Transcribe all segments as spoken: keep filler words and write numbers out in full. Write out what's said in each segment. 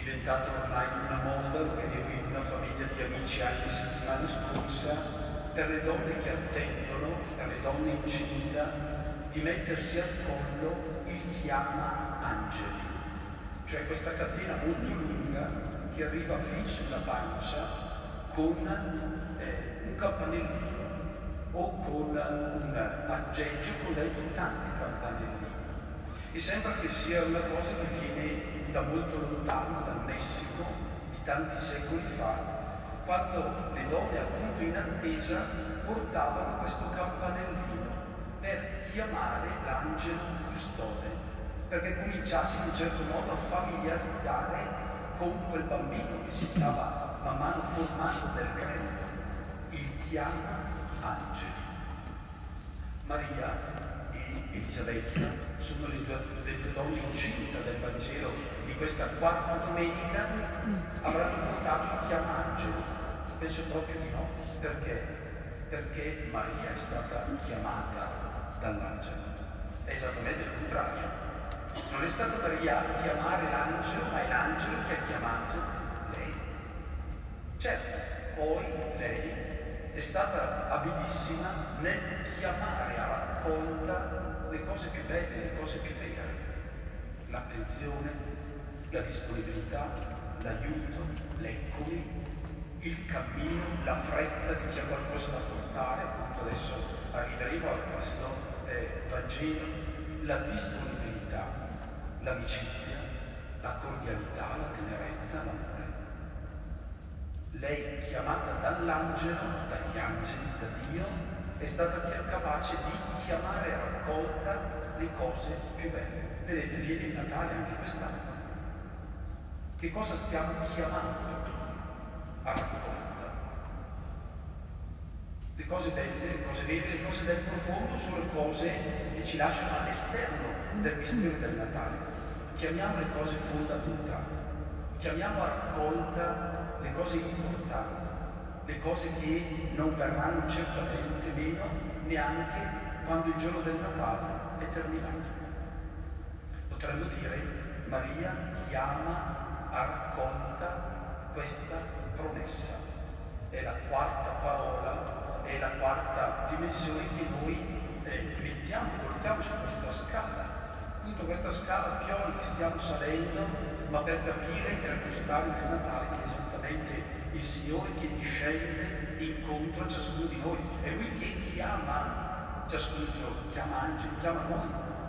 diventato ormai una moda, lo vedevo in una famiglia di amici anche settimana scorsa, per le donne che attendono, per le donne incinta, di mettersi al collo il chiama angeli, cioè questa catena molto lunga che arriva fin sulla pancia con eh, un campanellino o con un aggeggio con dentro tanti campanellini. E sembra che sia una cosa che viene da molto lontano, dal Messico, di tanti secoli fa, quando le donne appunto in attesa portavano questo campanellino per chiamare l'angelo custode, perché cominciasse in un certo modo a familiarizzare con quel bambino che si stava man mano formando nel grembo. Il chiama angeli. Maria e Elisabetta sono le due, le due donne incinta del Vangelo di questa quarta domenica, avranno portato il chiama angeli. Penso proprio di no. Perché? Perché Maria è stata chiamata dall'angelo. È esattamente il contrario. Non è stata Maria a chiamare l'angelo, ma è l'angelo che ha chiamato lei. Certo, poi lei è stata abilissima nel chiamare a raccolta le cose più belle, le cose più vere. L'attenzione, la disponibilità, l'aiuto, l'eccomi, il cammino, la fretta di chi ha qualcosa da portare. Appunto adesso arriveremo a questo eh, Vangelo. La disponibilità, l'amicizia, la cordialità, la tenerezza, l'amore. Lei, chiamata dall'angelo, dagli angeli, da Dio, è stata capace di chiamare a raccolta le cose più belle. Vedete, viene il Natale anche quest'anno. Che cosa stiamo chiamando a raccolta? Le cose belle, le cose vere, le cose del profondo sono le cose che ci lasciano all'esterno del mistero del Natale. Chiamiamo le cose fondamentali, chiamiamo a raccolta le cose importanti, le cose che non verranno certamente meno neanche quando il giorno del Natale è terminato. Potremmo dire, Maria chiama a raccolta questa promessa. È la quarta parola, è la quarta dimensione che noi eh, mettiamo, collochiamo su questa scala. Appunto questa scala a pioli che stiamo salendo, ma per capire, per gustare nel Natale che è esattamente il Signore che discende incontro a ciascuno di noi. È Lui che chiama ciascuno di noi, chiama angeli, chiama noi.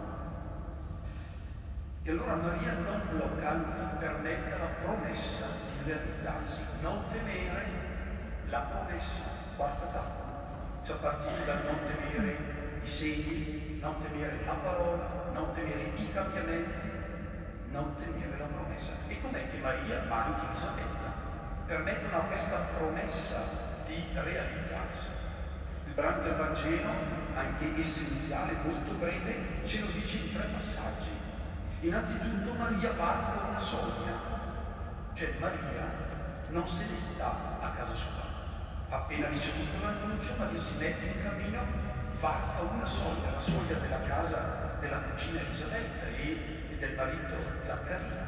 E allora Maria non blocca, anzi permette alla promessa di realizzarsi. Non temere la promessa, quarta tappa. Cioè a partire dal non temere i segni, non temere la parola, non temere i cambiamenti, non temere la promessa. E com'è che Maria, ma anche Elisabetta, permettono a questa promessa di realizzarsi? Il brano del Vangelo, anche essenziale, molto breve, ce lo dice in tre passaggi. Innanzitutto Maria varca una soglia, cioè Maria non se ne sta a casa sua. Appena ricevuto l'annuncio, Maria si mette in cammino, varca una soglia, la soglia della casa della cugina Elisabetta e, e del marito Zaccaria.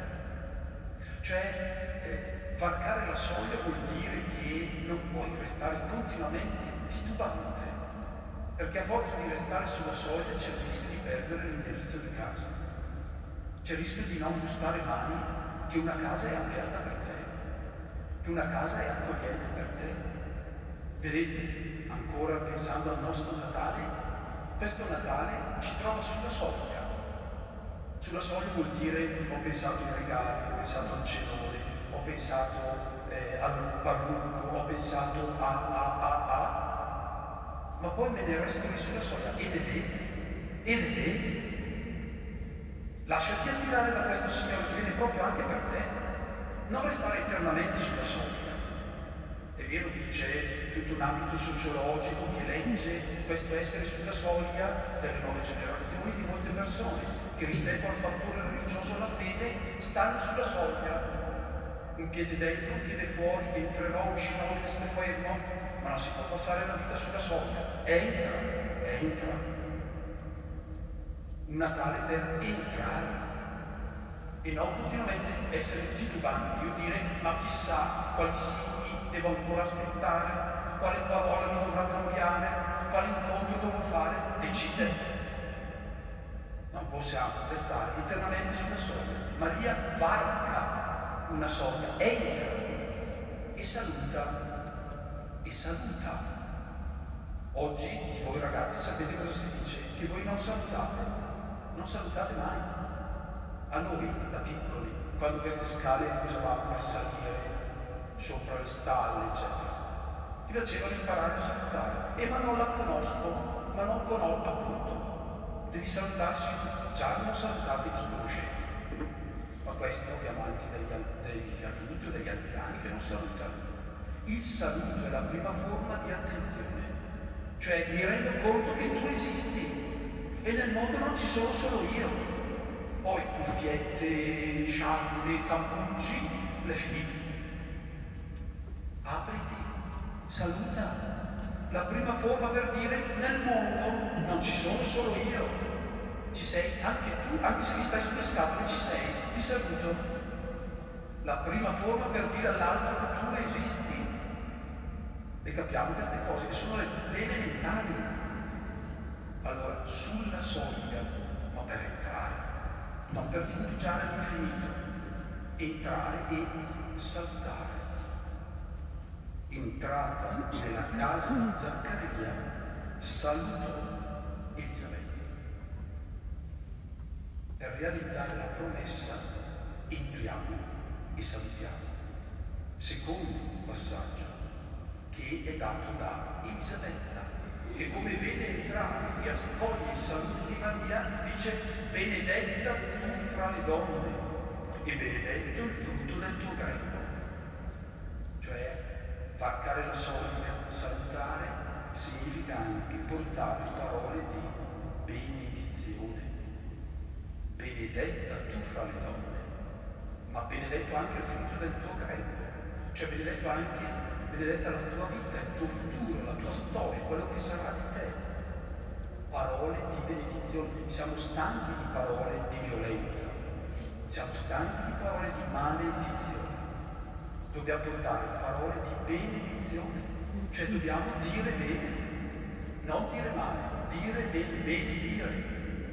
Cioè, eh, varcare la soglia vuol dire che non puoi restare continuamente titubante, perché a forza di restare sulla soglia c'è il rischio di perdere l'indirizzo di casa. C'è il rischio di non gustare mai che una casa è aperta per te, che una casa è accogliente per te. Vedete, ancora pensando al nostro Natale, questo Natale ci trova sulla soglia. Sulla soglia vuol dire ho pensato ai regali, ho pensato al cenone, ho pensato eh, al parrucco, ho pensato a, a, a, a, ma poi me ne resto lì sulla soglia ed vedete, ed vedete. Lasciati attirare da questo Signore che viene proprio anche per te. Non restare eternamente sulla soglia. È vero che c'è tutto un ambito sociologico che legge questo essere sulla soglia delle nuove generazioni di molte persone che rispetto al fattore religioso alla fede stanno sulla soglia. Un piede dentro, un piede fuori, entrerò, uscirò, mi fermo, ma non si può passare la vita sulla soglia. Entra, entra. Un Natale per entrare, e non continuamente essere titubanti o dire ma chissà quali signi devo ancora aspettare, quale parola mi dovrà cambiare, quale incontro devo fare. Decidete. Non possiamo restare eternamente sulla soglia. Maria varca una soglia, entra e saluta, e saluta. Oggi di voi ragazzi sapete cosa si dice? Che voi non salutate, non salutate mai. A noi, da piccoli, quando queste scale usavamo per salire sopra le stalle, eccetera, ti facevano imparare a salutare. E ma non la conosco, ma non conosco, appunto. Devi salutare, sì, già non salutate chi conoscete. Ma questo abbiamo anche degli, degli adulti o degli anziani che non salutano. Il saluto è la prima forma di attenzione. Cioè mi rendo conto che tu esisti e nel mondo non ci sono solo io. Poi cuffiette, sciarpe, cappucci, le finite. Apriti, saluta. La prima forma per dire nel mondo non ci sono solo io. Ci sei anche tu, anche se mi stai sulle scatole, ci sei, ti saluto. La prima forma per dire all'altro tu esisti. E capiamo queste cose che sono le, le elementari. Allora, sulla soglia, ma per entrare, non per indugiare all'infinito, entrare e salutare. Entrata nella casa di Zaccaria, salutò Elisabetta. Per realizzare la promessa, entriamo e salutiamo. Secondo passaggio, che è dato da Elisabetta, che come vede entrare e accoglie il saluto di Maria, dice benedetta tu fra le donne e benedetto il frutto del tuo grembo. Cioè varcare la soglia, salutare, significa anche portare parole di benedizione. Benedetta tu fra le donne, ma benedetto anche il frutto del tuo grembo, cioè benedetto anche benedetta la tua vita, il tuo futuro, la tua storia, quello che sarà di te. Parole di benedizione. Siamo stanchi di parole di violenza, siamo stanchi di parole di maledizione. Dobbiamo portare parole di benedizione, cioè dobbiamo dire bene, non dire male, dire bene, benedire.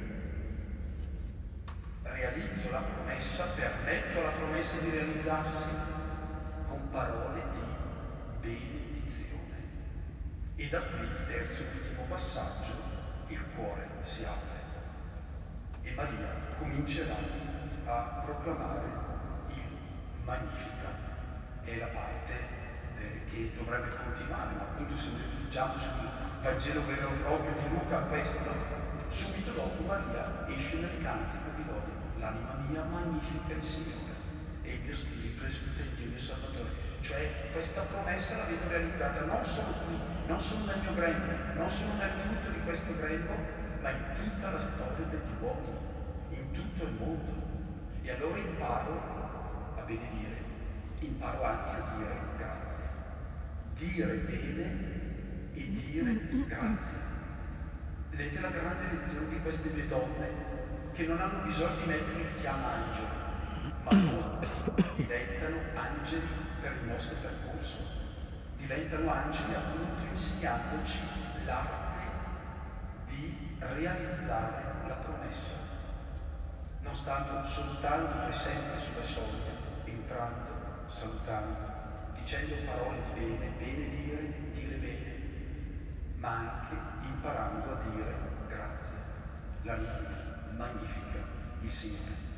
Realizzo la promessa, permetto alla promessa di realizzarsi con parole di benedizione. E da qui il terzo e ultimo passaggio, il cuore si apre e Maria comincerà a proclamare il Magnificat. È la parte eh, che dovrebbe continuare, ma appunto se noi leggiamo sul Vangelo vero e proprio di Luca, questo subito dopo Maria esce nel cantico di lode: l'anima mia magnifica il Signore e il mio spirito esulta in Dio mio Salvatore. Cioè questa promessa la vedo realizzata non solo qui, non solo nel mio grembo, non solo nel frutto di questo grembo, ma in tutta la storia degli uomini, in tutto il mondo. E allora imparo a benedire, imparo anche a dire grazie. Dire bene e dire grazie. Vedete la grande lezione di queste due donne che non hanno bisogno di mettere il chiama angeli, ma loro diventano angeli per il nostro percorso, diventano angeli appunto insegnandoci l'arte di realizzare la promessa, non stando soltanto e sempre sulla soglia, entrando, salutando, dicendo parole di bene, bene dire, dire bene, ma anche imparando a dire grazie. La mia magnifica il Signore.